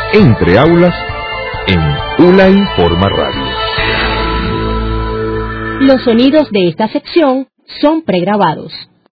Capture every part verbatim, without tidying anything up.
Entre Aulas en ULA Informa Radio. Los sonidos de esta sección son pregrabados.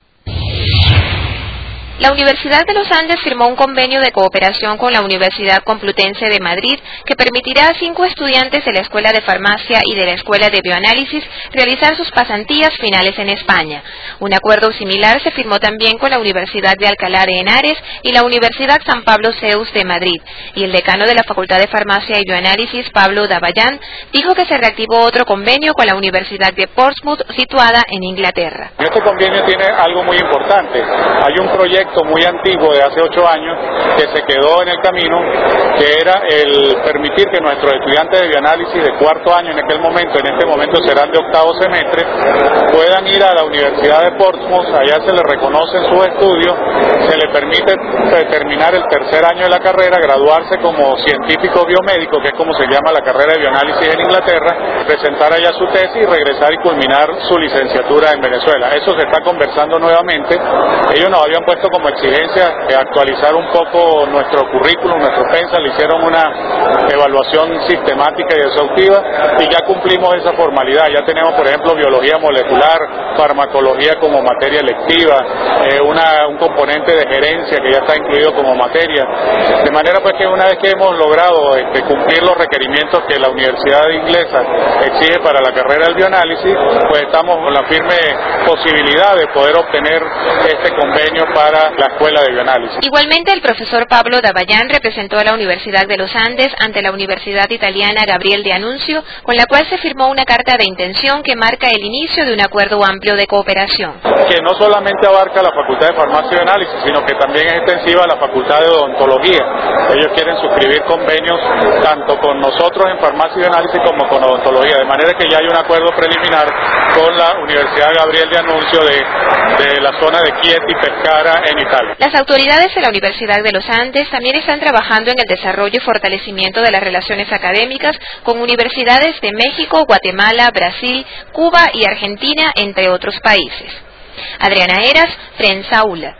La Universidad de los Andes firmó un convenio de cooperación con la Universidad Complutense de Madrid que permitirá a cinco estudiantes de la Escuela de Farmacia y de la Escuela de Bioanálisis realizar sus pasantías finales en España. Un acuerdo similar se firmó también con la Universidad de Alcalá de Henares y la Universidad San Pablo Zeus de Madrid, y el decano de la Facultad de Farmacia y Bioanálisis, Pablo Davallán, dijo que se reactivó otro convenio con la Universidad de Portsmouth, situada en Inglaterra. Este convenio tiene algo muy importante. Hay un proyecto muy antiguo de hace ocho años que se quedó en el camino, que era el permitir que nuestros estudiantes de bioanálisis de cuarto año en aquel momento, en este momento serán de octavo semestre, puedan ir a la Universidad de Portsmouth. Allá se les reconocen sus estudios, se les permite terminar el tercer año de la carrera, graduarse como científico biomédico, que es como se llama la carrera de bioanálisis en Inglaterra, presentar allá su tesis y regresar y culminar su licenciatura en Venezuela. Eso se está conversando nuevamente. Ellos nos habían puesto como exigencia de actualizar un poco nuestro currículum, nuestro PENSA, le hicieron una evaluación sistemática y exhaustiva y ya cumplimos esa formalidad. Ya tenemos, por ejemplo, biología molecular, farmacología como materia electiva, eh, una, un componente de gerencia que ya está incluido como materia. De manera pues que una vez que hemos logrado este, cumplir los requerimientos que la Universidad Inglesa exige para la carrera del bioanálisis, pues estamos con la firme posibilidad de poder obtener este convenio para la Escuela de Bioanálisis. Igualmente, el profesor Pablo Davallán representó a la Universidad de los Andes ante la Universidad Italiana Gabriel de Annunzio, con la cual se firmó una carta de intención que marca el inicio de un acuerdo amplio de cooperación. Que no solamente abarca la Facultad de Farmacia y Bioanálisis, sino que también es extensiva a la Facultad de Odontología. Ellos quieren suscribir convenios tanto con nosotros en Farmacia y Bioanálisis como con Odontología, de manera que ya hay un acuerdo preliminar con la Universidad Gabriel de Annunzio de, de la zona de Chieti, Pescara, en Italia. Las autoridades de la Universidad de los Andes también están trabajando en el desarrollo y fortalecimiento de las relaciones académicas con universidades de México, Guatemala, Brasil, Cuba y Argentina, entre otros países. Adriana Heras, Prensa ULA.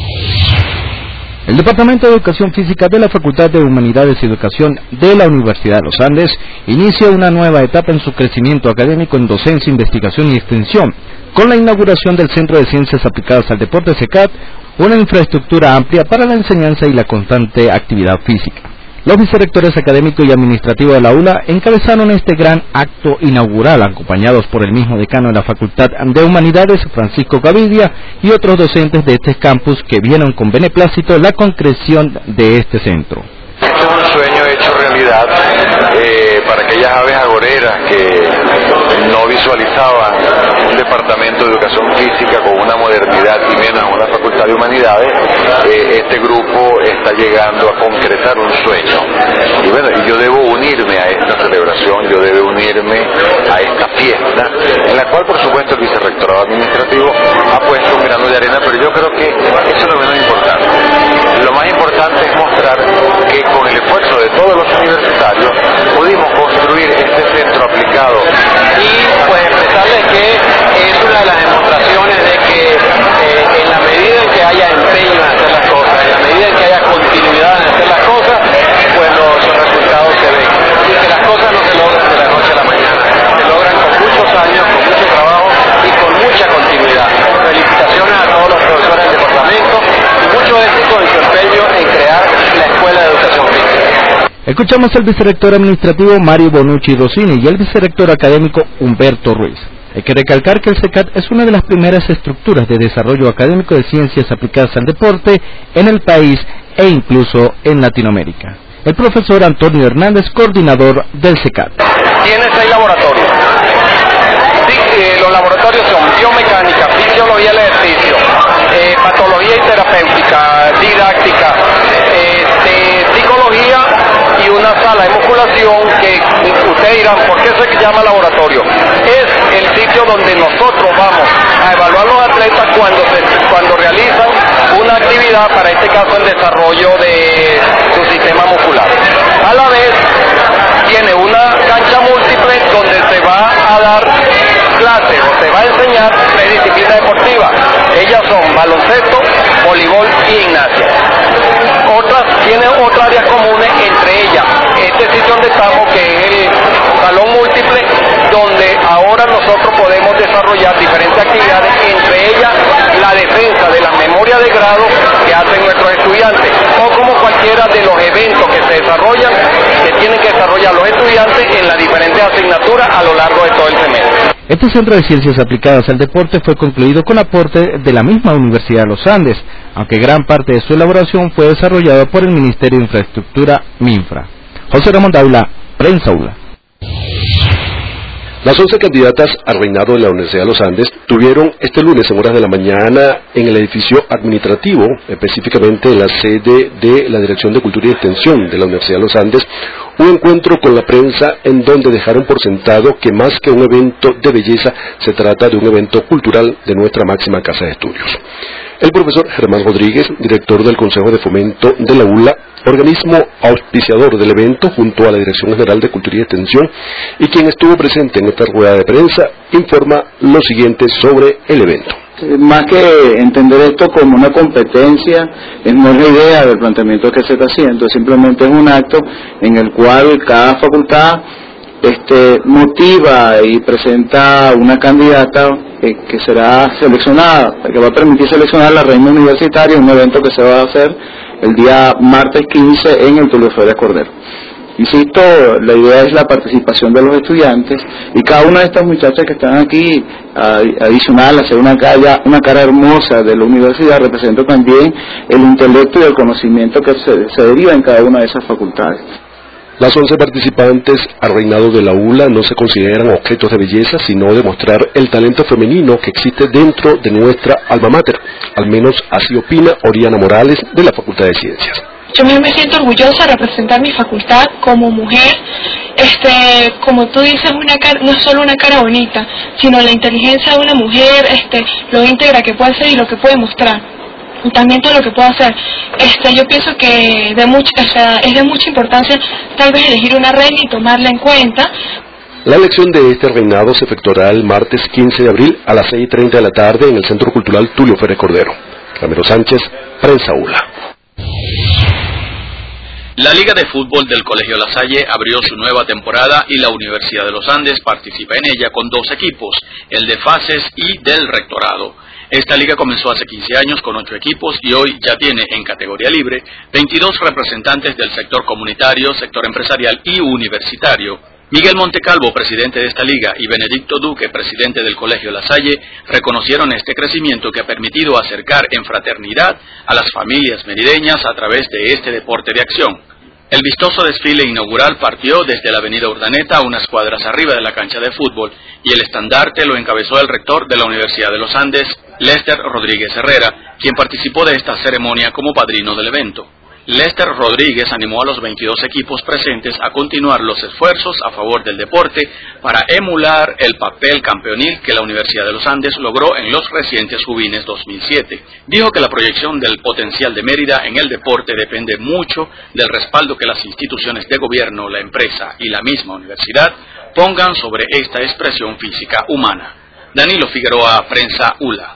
El Departamento de Educación Física de la Facultad de Humanidades y Educación de la Universidad de los Andes inicia una nueva etapa en su crecimiento académico en docencia, investigación y extensión, con la inauguración del Centro de Ciencias Aplicadas al Deporte CECAT, una infraestructura amplia para la enseñanza y la constante actividad física. Los vicerrectores académicos y administrativos de la ULA encabezaron este gran acto inaugural, acompañados por el mismo decano de la Facultad de Humanidades, Francisco Gavidia, y otros docentes de este campus que vieron con beneplácito la concreción de este centro. Este es un sueño hecho realidad eh, para aquellas aves agoreras que no visualizaban un departamento de educación física con una modernidad y menos una facultad de humanidades. Eh, este grupo está llegando a concretar un sueño y bueno, yo debo unirme a esta celebración, yo debo unirme a esta fiesta, en la cual por supuesto el vicerrectorado administrativo ha puesto un grano de arena, pero yo creo que eso es lo menos importante. Lo más importante es mostrar que con el esfuerzo de todos los universitarios pudimos construir este centro aplicado y pues expresarles que es una de las demostraciones de que eh, en la medida en que haya empeño en hacer las cosas, en la medida en que haya continuidad en hacer las cosas, pues los, los resultados se ven. Y que las cosas no se logran de la noche a la mañana, se logran con muchos años, con mucho trabajo y con mucha continuidad. Felicitaciones a todos los profesores del departamento y mucho éxito en su empeño en crear la Escuela de Educación Física. Escuchamos al vicerrector administrativo Mario Bonucci Rossini y el vicerrector académico Humberto Ruiz. Hay que recalcar que el CECAT es una de las primeras estructuras de desarrollo académico de ciencias aplicadas al deporte en el país e incluso en Latinoamérica. El profesor Antonio Hernández, coordinador del CECAT. Tiene seis laboratorios. Sí, eh, los laboratorios son biomecánica, fisiología del ejercicio, eh, patología y terapéutica, didáctica, eh, de psicología y una sala de musculación que ustedes dirán, ¿por qué se llama laboratorio? Es el sitio donde nosotros vamos a evaluar los atletas cuando, se, cuando realizan una actividad, para este caso el desarrollo de su sistema muscular. A la vez tiene una cancha múltiple donde se va a dar clases o se va a enseñar tres disciplinas deportivas. Ellas son baloncesto, voleibol y gimnasia. Otras tienen otras áreas comunes, entre ellas completamos, que es el salón múltiple, donde ahora nosotros podemos desarrollar diferentes actividades, entre ellas la defensa de las memorias de grado que hacen nuestros estudiantes, o como cualquiera de los eventos que se desarrollan, que tienen que desarrollar los estudiantes en las diferentes asignaturas a lo largo de todo el semestre. Este Centro de Ciencias Aplicadas al Deporte fue concluido con aporte de la misma Universidad de los Andes, aunque gran parte de su elaboración fue desarrollada por el Ministerio de Infraestructura MINFRA. José Ramón Daula, Prensa ULA. Las once candidatas al reinado de la Universidad de los Andes tuvieron este lunes en horas de la mañana en el edificio administrativo, específicamente en la sede de la Dirección de Cultura y Extensión de la Universidad de los Andes, un encuentro con la prensa en donde dejaron por sentado que más que un evento de belleza, se trata de un evento cultural de nuestra máxima casa de estudios. El profesor Germán Rodríguez, director del Consejo de Fomento de la ULA, organismo auspiciador del evento junto a la Dirección General de Cultura y Extensión, y quien estuvo presente en esta rueda de prensa, informa lo siguiente sobre el evento. Más que entender esto como una competencia, no es la idea del planteamiento que se está haciendo, simplemente es un acto en el cual cada facultad este, motiva y presenta una candidata eh, que será seleccionada, que va a permitir seleccionar a la reina universitaria, un evento que se va a hacer el día martes quince en el Tulio Férez Cordero. Insisto, la idea es la participación de los estudiantes y cada una de estas muchachas que están aquí, adicional a ser una cara, una cara hermosa de la universidad, representa también el intelecto y el conocimiento que se, se deriva en cada una de esas facultades. Las once participantes al reinado de la ULA no se consideran objetos de belleza, sino de mostrar el talento femenino que existe dentro de nuestra alma mater. Al menos así opina Oriana Morales, de la Facultad de Ciencias. Yo me siento orgullosa de representar mi facultad como mujer. Este, como tú dices, una cara, no es solo una cara bonita, sino la inteligencia de una mujer, este, lo íntegra que puede ser y lo que puede mostrar. Y también todo lo que puedo hacer. Este, yo pienso que de mucha, o sea, es de mucha importancia tal vez elegir una reina y tomarla en cuenta. La elección de este reinado se efectuará el martes quince de abril a las seis y treinta de la tarde en el Centro Cultural Tulio Férez Cordero. Ramiro Sánchez, Prensa ULA. La Liga de Fútbol del Colegio La Salle abrió su nueva temporada y la Universidad de los Andes participa en ella con dos equipos, el de Fases y del Rectorado. Esta liga comenzó hace quince años con ocho equipos y hoy ya tiene en categoría libre veintidós representantes del sector comunitario, sector empresarial y universitario. Miguel Montecalvo, presidente de esta liga, y Benedicto Duque, presidente del Colegio La Salle, reconocieron este crecimiento que ha permitido acercar en fraternidad a las familias merideñas a través de este deporte de acción. El vistoso desfile inaugural partió desde la avenida Urdaneta, unas cuadras arriba de la cancha de fútbol, y el estandarte lo encabezó el rector de la Universidad de los Andes, Lester Rodríguez Herrera, quien participó de esta ceremonia como padrino del evento. Lester Rodríguez animó a los veintidós equipos presentes a continuar los esfuerzos a favor del deporte para emular el papel campeonil que la Universidad de los Andes logró en los recientes Juvines dos mil siete. Dijo que la proyección del potencial de Mérida en el deporte depende mucho del respaldo que las instituciones de gobierno, la empresa y la misma universidad pongan sobre esta expresión física humana. Danilo Figueroa, Prensa ULA.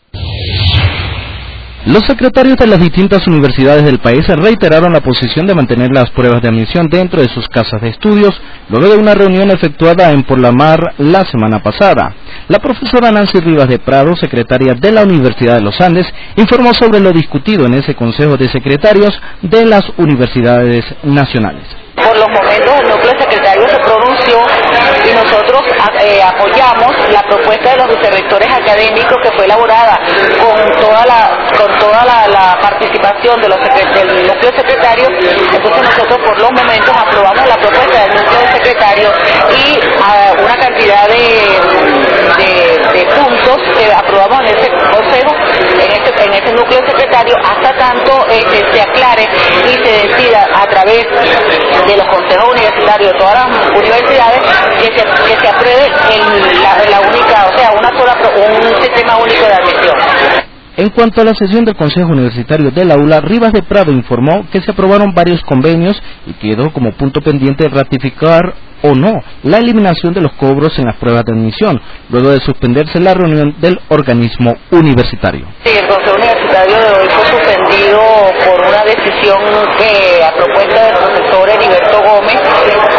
Los secretarios de las distintas universidades del país reiteraron la posición de mantener las pruebas de admisión dentro de sus casas de estudios, luego de una reunión efectuada en Porlamar la semana pasada. La profesora Nancy Rivas de Prado, secretaria de la Universidad de los Andes, informó sobre lo discutido en ese Consejo de Secretarios de las Universidades Nacionales. Por los momentos el núcleo secretario se pronunció y nosotros eh, apoyamos la propuesta de los vicerrectores académicos que fue elaborada con toda la con toda la, la participación de los del núcleo secretario. Entonces nosotros por los momentos aprobamos la propuesta del núcleo secretario y uh, una cantidad de, de, de puntos que aprobamos en ese consejo, en ese, en ese núcleo secretario, hasta tanto eh, que se aclare y se decida a través de los consejos universitarios de todas las universidades que se, que se apruebe en la, la única, o sea, una sola, un sistema único de admisión. En cuanto a la sesión del Consejo Universitario de la ULA, Rivas de Prado informó que se aprobaron varios convenios y quedó como punto pendiente ratificar o no la eliminación de los cobros en las pruebas de admisión, luego de suspenderse la reunión del organismo universitario. Sí, el Consejo Universitario de hoy fue suspendido por una decisión que a propuesta del profesor Heriberto Gómez con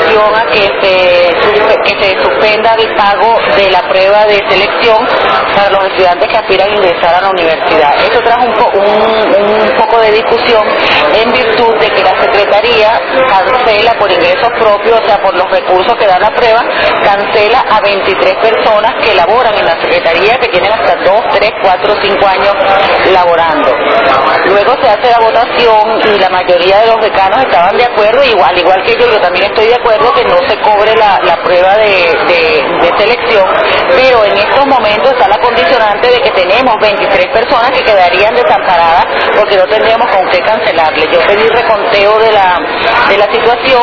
relación a que se, que se suspenda el pago de la prueba de selección para los estudiantes que aspiran a ingresar a la universidad. Esto trajo un, po un, un poco de discusión en virtud de que la Secretaría cancela por ingresos propios, o sea, por los recursos que da la prueba, cancela a veintitrés personas que laboran en la Secretaría, que tienen hasta dos, tres, cuatro, cinco años laborando. Luego se hace la votación y la mayoría de los decanos estaban de acuerdo, igual, igual que yo, yo también estoy de acuerdo que no se cobre la, la prueba de, de, de selección, pero en estos momentos está la condicionante de que tenemos veintitrés personas que quedarían desamparadas porque no tendríamos con qué cancelarle. Yo pedí reconteo de la, de la situación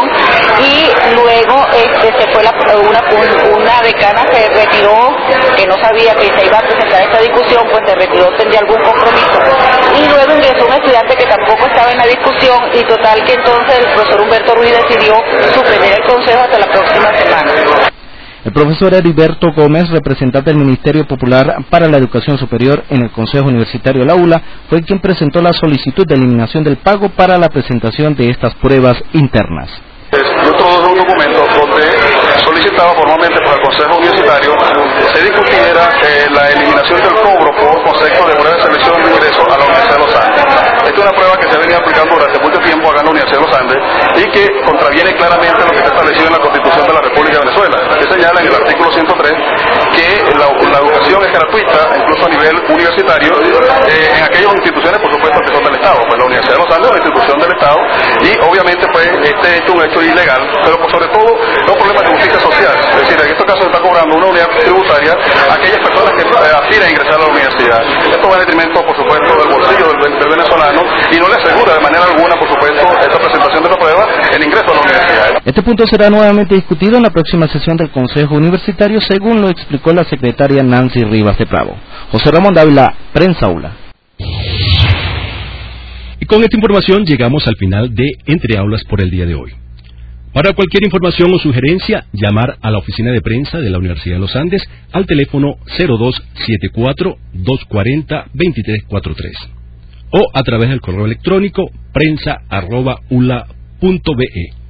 y luego este, se fue la, una, un, una decana se retiró, que no sabía que se iba a presentar esta discusión, pues se retiró, tendría algún compromiso. Y luego ingresó un estudiante que tampoco estaba en la discusión y total que entonces el profesor Humberto Ruiz decidió suspender el consejo hasta la próxima semana. El profesor Heriberto Gómez, representante del Ministerio Popular para la Educación Superior en el Consejo Universitario de la U L A, fue quien presentó la solicitud de eliminación del pago para la presentación de estas pruebas internas. Yo introdujo un documento donde solicitaba formalmente por el Consejo Universitario que se discutiera eh, la eliminación del cobro por concepto de prueba de selección de ingreso a la Universidad de los Andes. Esta es una prueba que se ha venido aplicando durante mucho tiempo acá en la Universidad de los Andes y que contraviene claramente lo que está establecido en la Constitución de la República de Venezuela, que señala en el artículo ciento tres que la, la educación es gratuita, incluso a nivel universitario, eh, en aquellas instituciones, por supuesto, que son del Estado. Pues la Universidad de los Andes es una institución del Estado y obviamente pues este hecho es un hecho ilegal, pero por sobre todo es un problema de justicia social. Es decir, en estos casos se está cobrando una unidad tributaria a aquellas personas que eh, aspiran a ingresar a la universidad. Esto va en detrimento, por supuesto, del bolsillo del, del venezolano y no le asegura de manera alguna, por supuesto, esta presentación de la prueba, el ingreso a la universidad. Este punto será nuevamente discutido en la próxima sesión del Consejo Universitario, según lo explicó la secretaria Nancy Rivas de Pravo. José Ramón Dávila, Prensa U L A. Y con esta información llegamos al final de Entre Aulas por el día de hoy. Para cualquier información o sugerencia, llamar a la oficina de prensa de la Universidad de los Andes al teléfono cero dos siete cuatro, dos cuatro cero, dos tres cuatro tres o a través del correo electrónico prensa arroba ula punto be.